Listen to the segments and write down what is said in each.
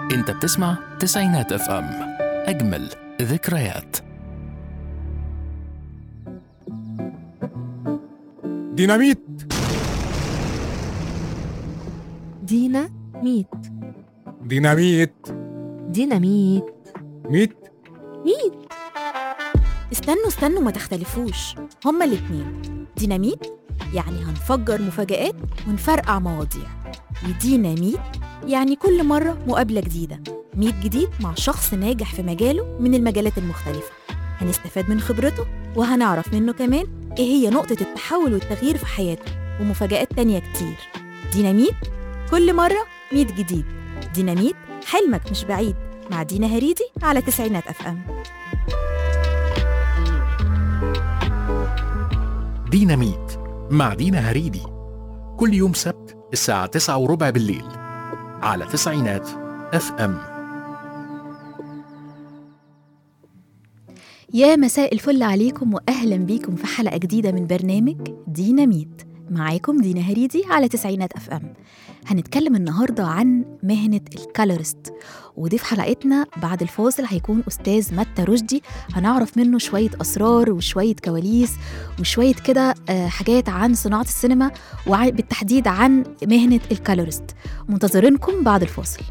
انت بتسمع تسعينات اف ام، اجمل ذكريات. ديناميت. ديناميت. ديناميت. ديناميت. ميت. ميت. استنوا ما تختلفوش، هما الاتنين. ديناميت يعني هنفجر مفاجآت ونفرقع مواضيع، وديناميت يعني كل مرة مقابلة جديدة، ميت جديد مع شخص ناجح في مجاله من المجالات المختلفة. هنستفاد من خبرته وهنعرف منه كمان إيه هي نقطة التحول والتغيير في حياته، ومفاجآت تانية كتير. ديناميت كل مرة ميت جديد. ديناميت حلمك مش بعيد، مع دينا هريدي على تسعينات اف ام. ديناميت مع دينا هريدي، كل يوم سبت الساعة 9:15 بالليل على تسعينات اف ام. يا مساء الفل عليكم وأهلا بيكم في حلقة جديدة من برنامج ديناميت. معاكم دينا هريدي على تسعينات اف ام. هنتكلم النهاردة عن مهنة الكالورست، وضيف حلقتنا بعد الفاصل هيكون أستاذ متى رشدي. هنعرف منه شوية أسرار وشوية كواليس وشوية كده حاجات عن صناعة السينما وبالتحديد عن مهنة الكالورست. منتظرينكم بعد الفاصل.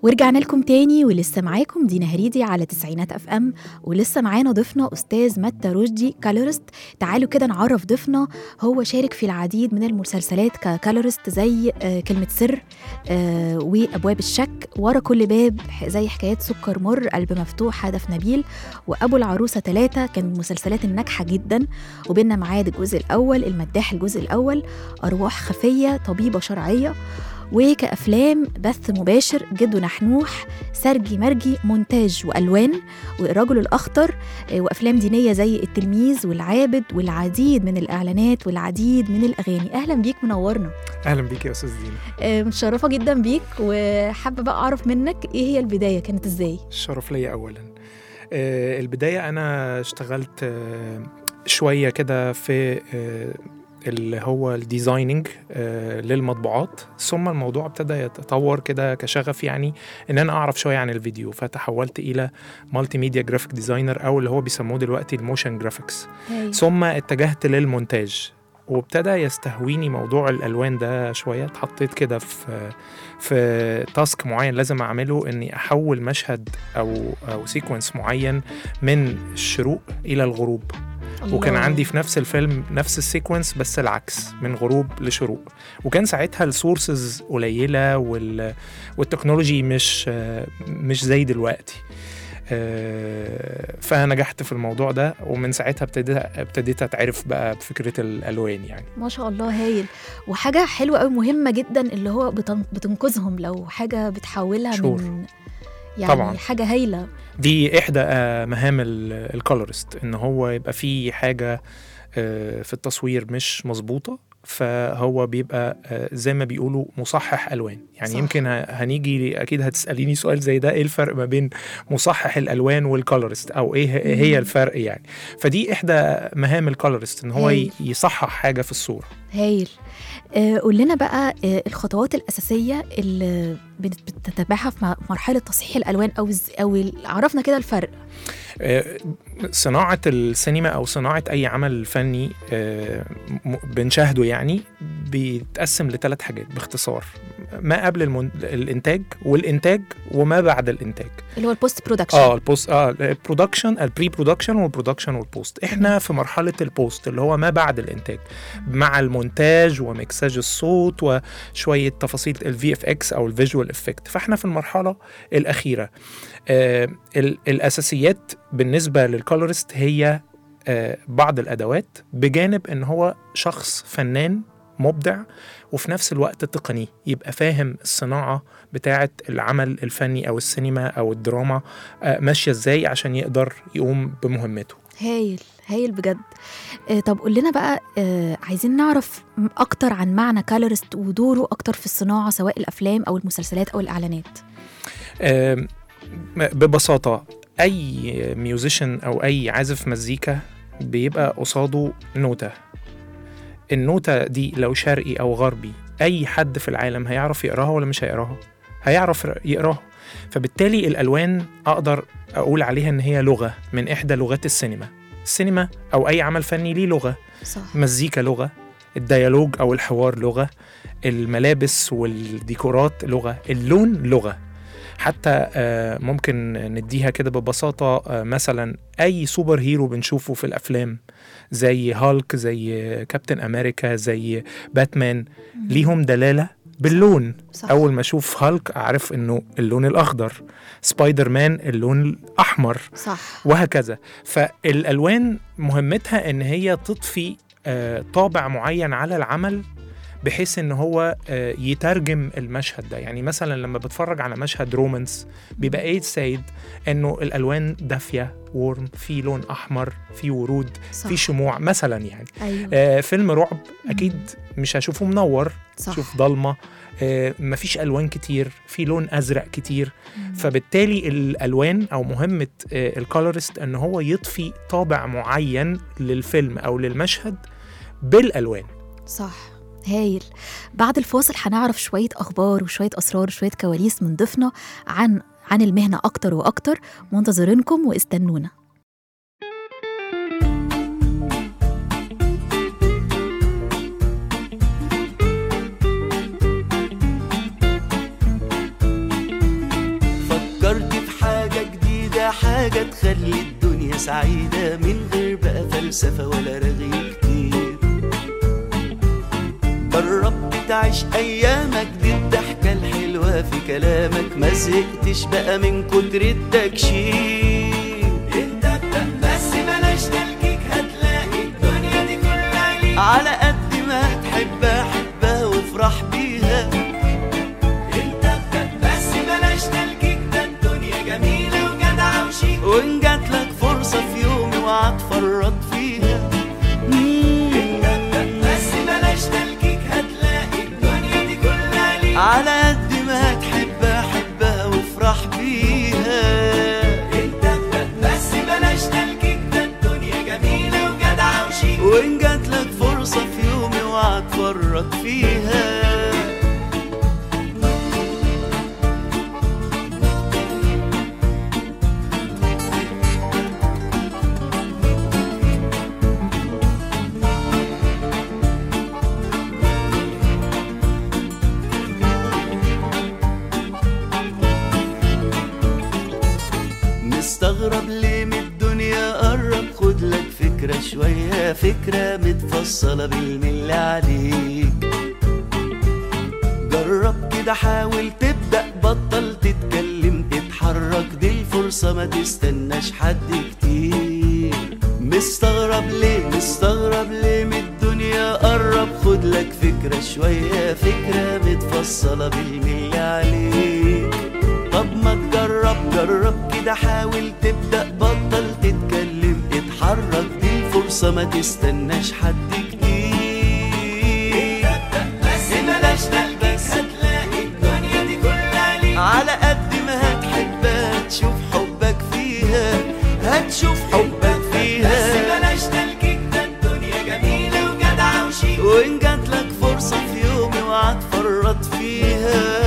ورجعنا لكم تاني، ولسه معاكم دينا هريدي على تسعينات اف ام، ولسه معانا ضيفنا استاذ متى رشدي كالورست. تعالوا كده نعرف ضيفنا. هو شارك في العديد من المسلسلات ككالورست زي كلمة سر وابواب الشك، ورا كل باب، زي حكايات سكر مر، قلب مفتوح، هدف نبيل، وابو العروسة 3 كان من المسلسلات الناجحة جدا، وبيننا معاد الجزء الاول، المداح الجزء الاول، ارواح خفية، طبيبة شرعية، وكأفلام بث مباشر، جدو نحنوح، سرجي مرجي، مونتاج وألوان، والرجل الأخضر، وأفلام دينية زي التلميذ والعابد، والعديد من الإعلانات والعديد من الأغاني. أهلا بيك، منورنا. اهلا بيك يا استاذ دينا. متشرفة جدا بيك، وحابة بقى أعرف منك إيه هي البداية، كانت إزاي؟ الشرف ليا اولا. البدايه انا اشتغلت شويه كده في اللي هو الديزايننج للمطبوعات، ثم الموضوع ابتدى يتطور كده كشغف، يعني ان انا اعرف شويه عن الفيديو، فتحولت الى مالتي ميديا جرافيك ديزاينر، او اللي هو بيسموه دلوقتي الموشن جرافيكس. ثم اتجهت للمونتاج، وابتدى يستهويني موضوع الالوان ده شويه. اتحطيت كده في تاسك معين لازم اعمله، اني احول مشهد او سيكونس معين من الشروق الى الغروب. الله. وكان عندي في نفس الفيلم نفس السيكونس بس العكس، من غروب لشروق. وكان ساعتها السورسز قليله والتكنولوجي مش زي دلوقتي. فنجحت في الموضوع ده، ومن ساعتها ابتديت اتعرف بقى بفكرة الألوان. يعني ما شاء الله، هايل. وحاجة حلوة قوي مهمة جدا، اللي هو بتنقذهم لو حاجة بتحولها شور. من يعني طبعا. حاجة هايلة. دي إحدى مهام الكولورست، إن هو يبقى فيه حاجة في التصوير مش مظبوطة، فهو بيبقى زي ما بيقولوا مصحح ألوان. يعني صح. يمكن هنيجي أكيد هتسأليني سؤال زي ده، إيه الفرق ما بين مصحح الألوان والكولورست، أو إيه هي الفرق يعني. فدي إحدى مهام الكولورست، إن هو يصحح حاجة في الصورة. هايل. قول لنا بقى الخطوات الأساسية اللي بتتبعها في مرحلة تصحيح الألوان، أو عرفنا كده الفرق. صناعة السينما أو صناعة أي عمل فني بنشاهده يعني بيتقسم ل3 حاجات باختصار: ما قبل الإنتاج، والإنتاج، وما بعد الإنتاج، اللي هو البوست برودكشن. البرودكشن، البري برودكشن، والبرودكشن، والبوست. إحنا في مرحلة البوست، اللي هو ما بعد الإنتاج، مع المونتاج ومكساج الصوت وشوية تفاصيل الVFX أو الفيجوال إفكت. فإحنا في المرحلة الأخيرة. الأساسيات بالنسبة للكولورست هي بعض الأدوات، بجانب إن هو شخص فنان مبدع، وفي نفس الوقت تقني، يبقى فاهم الصناعة بتاعة العمل الفني أو السينما أو الدراما ماشية إزاي، عشان يقدر يقوم بمهمته. هايل هايل بجد. طب قول لنا بقى، عايزين نعرف أكتر عن معنى كالورست ودوره أكتر في الصناعة، سواء الأفلام أو المسلسلات أو الإعلانات. ببساطة، أي ميوزيشن أو أي عازف مزيكا بيبقى قصاده نوتة. النوتة دي لو شرقي أو غربي، أي حد في العالم هيعرف يقراها ولا مش هيقراها؟ هيعرف يقراها. فبالتالي الألوان أقدر أقول عليها إن هي لغة من إحدى لغات السينما أو أي عمل فني ليه لغة. صح. مزيكا لغة، الديالوج أو الحوار لغة، الملابس والديكورات لغة، اللون لغة. حتى ممكن نديها كده ببساطة، مثلا أي سوبر هيرو بنشوفه في الأفلام زي هالك، زي كابتن أمريكا، زي باتمان، ليهم دلالة باللون. صح. أول ما أشوف هالك أعرف إنه اللون الأخضر، سبايدر مان اللون الأحمر. صح. وهكذا. فالألوان مهمتها إن هي تضفي طابع معين على العمل، بحيث إن هو يترجم المشهد ده. يعني مثلا لما بتفرج على مشهد رومانس، بيبقى إيه السيد؟ إنه الألوان دافية، وورم، في لون أحمر، في ورود. صح. في شموع مثلا يعني. أيوة. فيلم رعب أكيد مش هشوفه منور. صح. شوف ضلمة، مفيش ألوان كتير، في لون أزرق كتير. فبالتالي الألوان أو مهمة الكولورست إن هو يضفي طابع معين للفيلم أو للمشهد بالألوان. صح. هايل. بعد الفاصل هنعرف شوية أخبار وشوية أسرار وشوية كواليس من ضيفنا عن المهنة أكتر وأكتر. منتظرينكم واستنونا. حاجة تخلي الدنيا سعيدة من غير بقى فلسفة ولا رغي كتير. جرب تعيش أيامك دي الضحكة الحلوة في كلامك، ما زهقتش بقى من كتر التكشير. انت ابدأ بس بلاش تلكيك، هتلاقي الدنيا دي كلها ليك. على قد ما تحبها حبها وافرح بيها. انت ابدأ بس بلاش تلكيك، ده الدنيا جميلة وجدعة وشيك، وإن جاتلك فرصة في يوم اوعى تفرط فيها. انت ابدأ بس بلاش تلكيك، هتلاقي الدنيا دي كلها ليك. على قد ما تحبها حبها وافرح بيها. انت ابدأ بس بلاش تلكيك، ده الدنيا جميلة وجدعة وشيك، وإن جاتلك فرصة في يوم اوعى تفرط فيها. مستغرب ليه من الدنيا؟ قرب خدلك فكرة شوية، فكرة متفصلة بالملي عليك. جرب كده حاول تبدأ، بطل تتكلم تتحرك، دي الفرصة ما تستناش حد كتير. مستغرب ليه من الدنيا؟ قرب خدلك فكرة شوية، فكرة متفصلة بالملي عليك. طب ما تجرب كده حاول تبدأ، بطل تتكلم اتحرك، دي الفرصة ما تستناش حد كتير. بس بلاش تلكيك، هتلاقي الدنيا دي كلها ليك. على قد ما هتحبها تشوف حبك فيها، هتشوف حبك فيها. بس بلاش تلكيك، ده الدنيا جميلة وجدعة وشيك، وإن جاتلك فرصة في يوم اوعى تفرط فيها.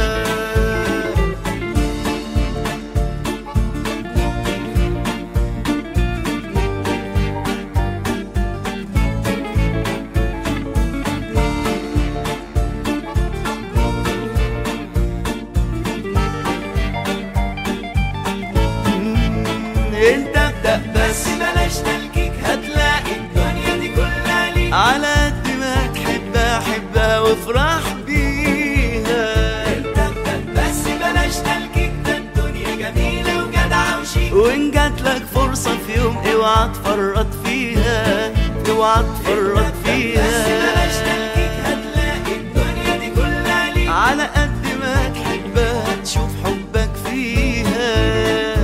انت ابدأ بس بلاش تلكيك، هتلاقي الدنيا دي كلها ليك. على قد ما تحبها حبها وافرح بيها. انت ابدأ بس بلاش تلكيك، ده الدنيا جميلة وجدعة وشيك، وإن جاتلك فرصة في يوم اوعى تفرط فيها، اوعى تفرط فيها. بس بلاش تلكيك، هتلاقي الدنيا دي كلها ليك. على قد ما تحبها تشوف حبك فيها.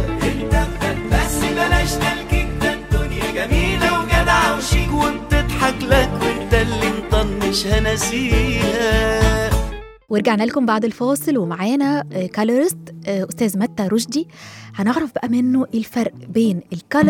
بلاش تلكيك، ده الدنيا جميلة وجدعة وشيك، وبتضحك لك وانت اللي مطنش هنسيها. ورجعنا لكم بعد الفاصل ومعانا كالورست أستاذ متى رشدي. هنعرف بقى منه إيه الفرق بين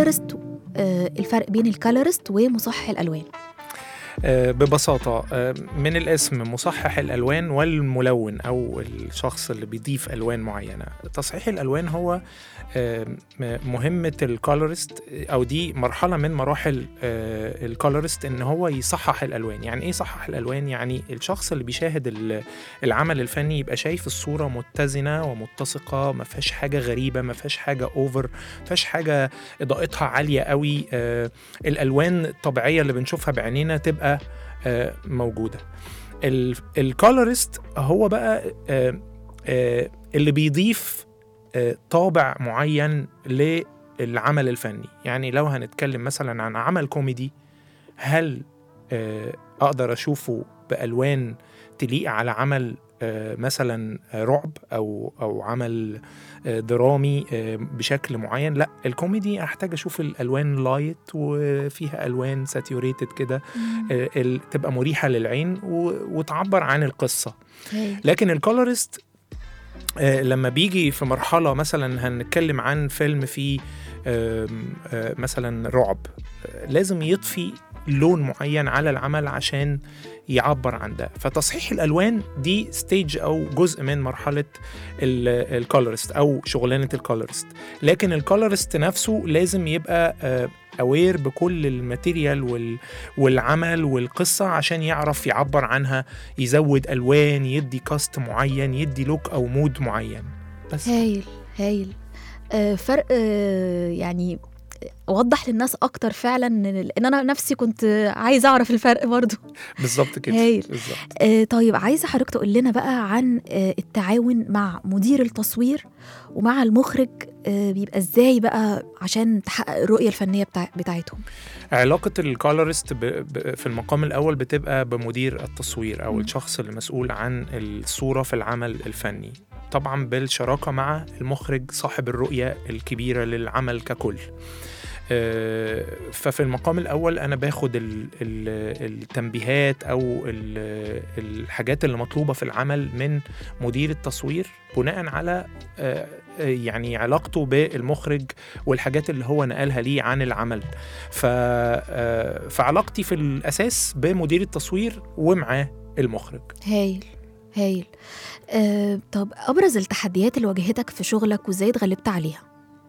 الكالورست ومصحح الألوان. ببساطة من الاسم مصحح الألوان والملون أو الشخص اللي بيضيف ألوان معينة. تصحيح الألوان هو مهمة الكالورست، أو دي مرحلة من مراحل الكالورست، إن هو يصحح الألوان. يعني إيه يصحح الألوان؟ يعني الشخص اللي بيشاهد العمل الفني يبقى شايف الصورة متزنة ومتسقة، ما فيهاش حاجة غريبة، ما فيهاش حاجة أوفر، ما فيهاش حاجة إضاءتها عالية قوي. الألوان الطبيعية اللي بنشوفها بعينينا تبقى موجودة. الكالورست هو بقى اللي بيضيف طابع معين للعمل الفني. يعني لو هنتكلم مثلا عن عمل كوميدي، هل أقدر أشوفه بألوان تليق على عمل مثلا رعب أو عمل درامي بشكل معين؟ لا، الكوميدي أحتاج أشوف الألوان لايت وفيها ألوان ساتيوريتد كده تبقى مريحة للعين وتعبر عن القصة. لكن الكولورست لما بيجي في مرحلة مثلا هنتكلم عن فيلم فيه مثلا رعب، لازم يضفي لون معين على العمل عشان يعبر عن ده. فتصحيح الألوان دي ستيج أو جزء من مرحلة الكولورست أو شغلانة الكولورست. لكن الكولورست نفسه لازم يبقى أوير بكل الماتيريال والعمل والقصة عشان يعرف يعبر عنها، يزود ألوان، يدي كاست معين، يدي لوك أو مود معين. بس هايل. فرق يعني وضح للناس اكتر فعلا، ان انا نفسي كنت عايزه اعرف الفرق برضو. بالظبط كده. هايل. بالظبط. طيب عايزه حضرتك تقول لنا بقى عن التعاون مع مدير التصوير ومع المخرج، بيبقى ازاي بقى عشان تحقق الرؤيه الفنيه بتاعتهم؟ علاقة الكولورست في المقام الأول بتبقى بمدير التصوير أو الشخص المسؤول عن الصورة في العمل الفني، طبعا بالشراكة مع المخرج صاحب الرؤية الكبيرة للعمل ككل. ففي المقام الأول أنا باخد التنبيهات أو الحاجات اللي مطلوبة في العمل من مدير التصوير بناء على يعني علاقته بالمخرج والحاجات اللي هو نقلها ليه عن العمل. فعلاقتي في الأساس بمدير التصوير ومعاه المخرج. هايل هايل. طب أبرز التحديات اللي واجهتك في شغلك وإزاي اتغلبت عليها؟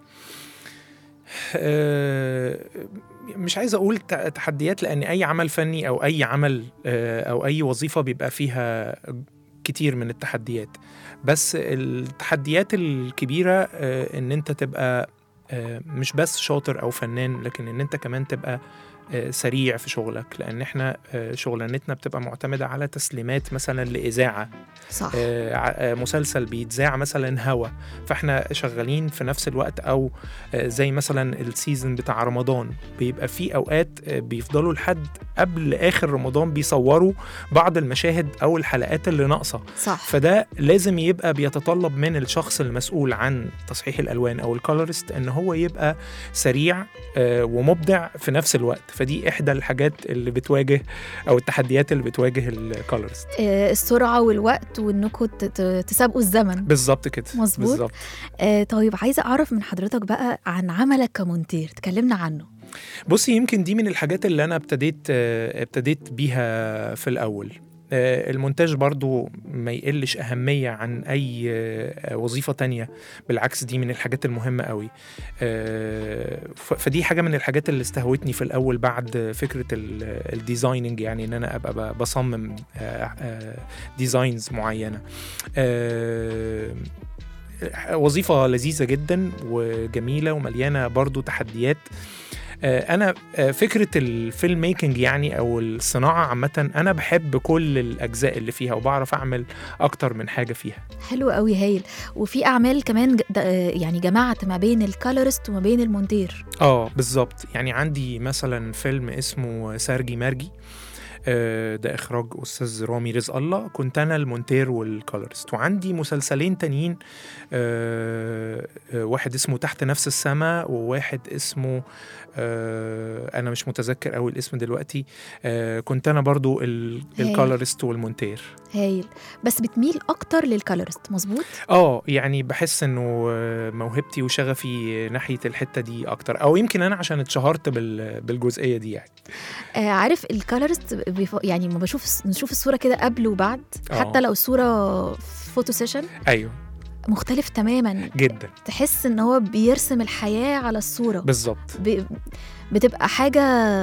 مش عايز أقول تحديات، لأن أي عمل فني أو أي عمل أو أي وظيفة بيبقى فيها كتير من التحديات، بس التحديات الكبيرة إن أنت تبقى مش بس شاطر أو فنان، لكن إن أنت كمان تبقى سريع في شغلك، لأن إحنا شغلانتنا بتبقى معتمدة على تسليمات مثلا لإذاعة. صح. مسلسل بيتذاع مثلا هوا، فإحنا شغالين في نفس الوقت، أو زي مثلا السيزن بتاع رمضان بيبقى فيه أوقات بيفضلوا لحد قبل آخر رمضان بيصوروا بعض المشاهد أو الحلقات اللي ناقصة. صح. فده لازم يبقى بيتطلب من الشخص المسؤول عن تصحيح الألوان أو الكولورست إن هو يبقى سريع ومبدع في نفس الوقت. فدي إحدى الحاجات اللي بتواجه أو التحديات اللي بتواجه الكولورست، السرعة والوقت وإنكم تسابقوا الزمن. بالظبط كده. مظبوط. بالظبط. طيب عايزة أعرف من حضرتك بقى عن عملك كمونتير، تكلمنا عنه. بصي، يمكن دي من الحاجات اللي أنا ابتديت بيها في الأول. المونتاج برضو ما يقلش أهمية عن أي وظيفة تانية، بالعكس دي من الحاجات المهمة قوي. فدي حاجة من الحاجات اللي استهوتني في الأول بعد فكرة الديزايننج، يعني إن أنا أبقى بصمم ديزاينز معينة. وظيفة لذيذة جدا وجميلة ومليانة برضو تحديات. أنا فكرة الفيلم ميكنج يعني أو الصناعة عامة، أنا بحب كل الأجزاء اللي فيها وبعرف أعمل أكتر من حاجة فيها. حلو قوي. هايل. وفي أعمال كمان يعني جمعت ما بين الكالورست وما بين المونتير. بالظبط. يعني عندي مثلا فيلم اسمه سارجي مارجي، ده إخراج أستاذ رامي رزق الله، كنت أنا المونتير والكولورست. وعندي مسلسلين تانيين، واحد اسمه تحت نفس السماء، وواحد اسمه أنا مش متذكر أوي الاسم دلوقتي، كنت أنا برضو الكولورست والمونتير. هايل. بس بتميل أكتر للكولورست، مظبوط؟ يعني بحس إنه موهبتي وشغفي ناحية الحتة دي أكتر، أو يمكن أنا عشان اتشهرت بالجزئية دي يعني. عارف الكولورست يعني ما نشوف الصورة كده قبل وبعد، حتى لو الصورة فوتو سيشن. أيوه، مختلف تماما جدا. تحس ان هو بيرسم الحياة على الصورة. بالظبط. بتبقى حاجة،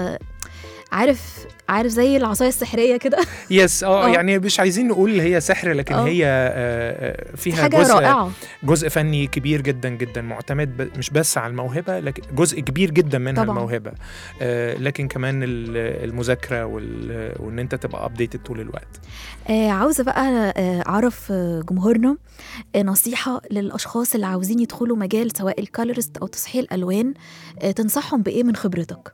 عارف زي العصاية السحرية كده. يس. يعني مش عايزين نقول هي سحر، لكن هي فيها حاجة رائعة. جزء فني كبير جدا جدا، معتمد مش بس على الموهبة، لكن جزء كبير جدا منها طبعا الموهبة، لكن كمان المذاكرة وان انت تبقى ابديتد طول الوقت. عاوزة بقى اعرف جمهورنا نصيحة للاشخاص اللي عاوزين يدخلوا مجال سواء الكالورست او تصحيح الالوان، تنصحهم بايه من خبرتك؟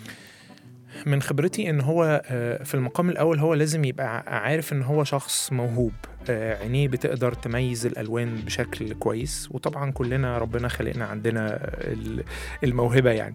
من خبرتي ان هو في المقام الاول هو لازم يبقى عارف ان هو شخص موهوب، عينيه بتقدر تميز الالوان بشكل كويس، وطبعا كلنا ربنا خلقنا عندنا الموهبة يعني.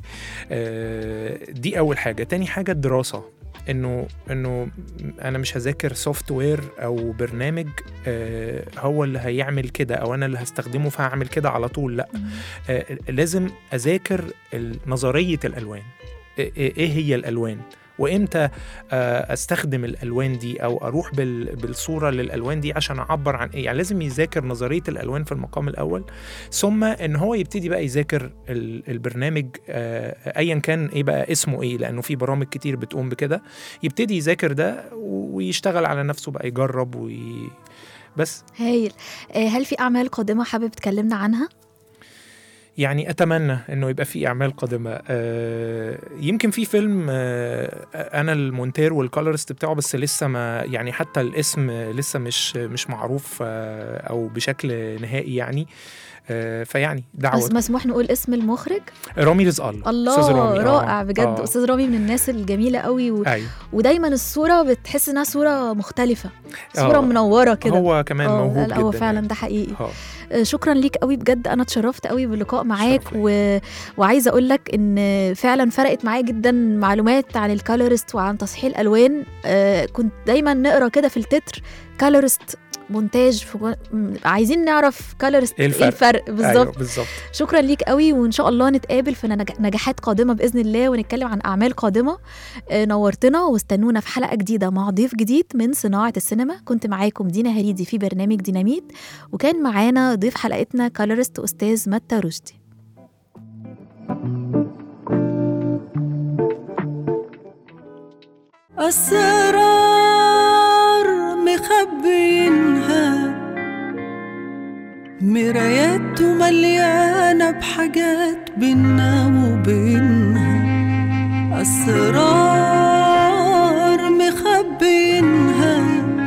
دي اول حاجة. تاني حاجة الدراسة، انه انا مش هذاكر سوفت وير او برنامج هو اللي هيعمل كده او انا اللي هستخدمه فهعمل كده على طول، لا. لازم اذاكر نظرية الالوان، ايه هي الالوان، وامتى استخدم الالوان دي او اروح بالصوره للالوان دي عشان اعبر عن ايه. يعني لازم يذاكر نظريه الالوان في المقام الاول، ثم ان هو يبتدي بقى يذاكر البرنامج ايا كان ايه بقى اسمه ايه، لانه في برامج كتير بتقوم بكده. يبتدي يذاكر ده ويشتغل على نفسه بقى، يجرب بس. هايل. هل في اعمال قادمه حابب تكلمنا عنها؟ يعني أتمنى إنه يبقى في أعمال قادمة. يمكن في فيلم أنا المونتير والكولرست بتاعه، بس لسه ما يعني حتى الاسم لسه مش معروف أو بشكل نهائي يعني. فيعني دعوة. بس مسموح نقول اسم المخرج؟ رامي رزق الله. أستاذ رامي. رائع بجد. أستاذ رامي من الناس الجميلة قوي أيوه. ودايما الصورة بتحس إنها صورة مختلفة، صورة منورة كده. هو كمان موهوب جدا. هو فعلا يعني. ده حقيقي. شكرا ليك قوي بجد، أنا اتشرفت قوي باللقاء معاك وعايزة أقول لك إن فعلا فرقت معايا جدا معلومات عن الكالورست وعن تصحيح الألوان. كنت دايما نقرأ كده في التتر كالورست مونتاج، عايزين نعرف كالورست ايه الفرق بالظبط. أيوة بالظبط. شكرا ليك قوي، وان شاء الله نتقابل في نجاحات قادمه باذن الله، ونتكلم عن اعمال قادمه. نورتنا، واستنونا في حلقه جديده مع ضيف جديد من صناعه السينما. كنت معاكم دينا هريدي في برنامج ديناميت، وكان معانا ضيف حلقتنا كالورست استاذ متى رشدي. أسرار مخبينها، مرايات مليانة بحاجات بينا وبينها. أسرار مخبينها،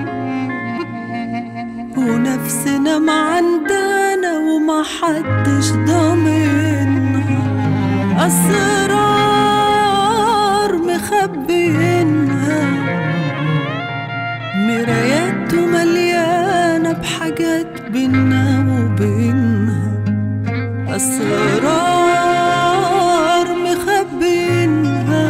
ونفسنا معندنا وما حدش ضامنها. أسرار مخبينها، مرايات مليانة بحاجات بينا وبينها. أسرار مخبينها،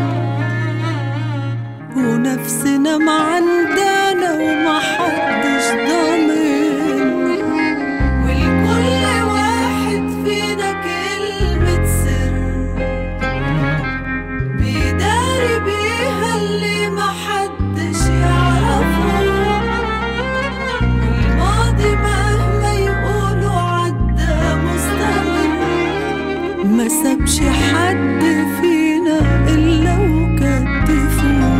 ونفسنا معندنا وما حدش ضامنها. والكل واحد فينا كلمة سر بيداري بيها اللي ما حدش يعرفه. الماضي مهما يقولوا عدى مستمر، ما سابش حد فينا إلا وكتفوه.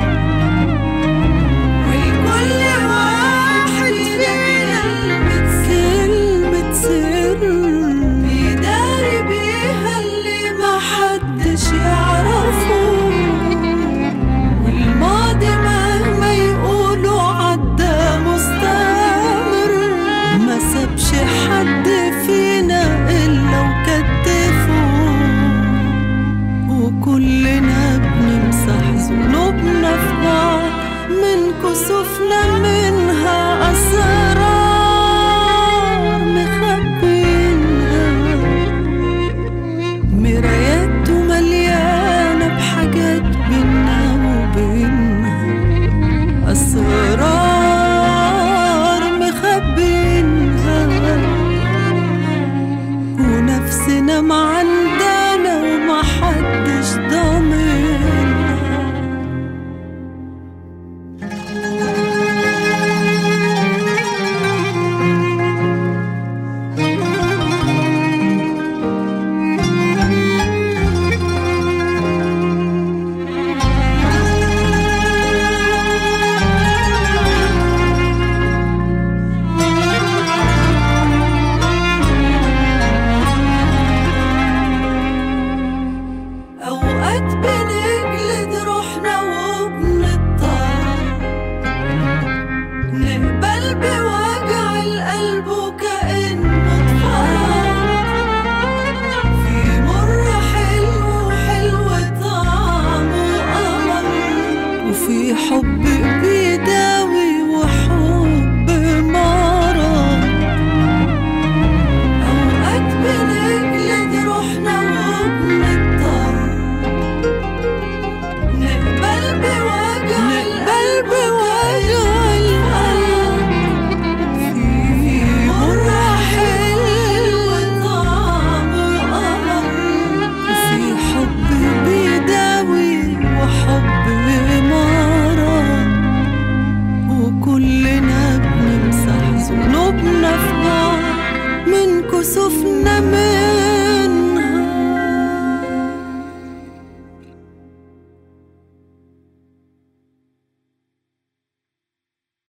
والكل واحد فينا كلمة سر بيداري بيها اللي ما حدش يعرفه. والماضي مهما يقولوا عدى مستمر، ما سابش حد فينا إلا وكتفوه. وكلنا بنمسح ذنوبنا في بعض من كسوفنا منها. أسرار مخبينها، مرايات مليانة بحاجات بينا وبينها. أسرار مخبينها، ونفسنا معندنا وما حدش ضامنها. أوقات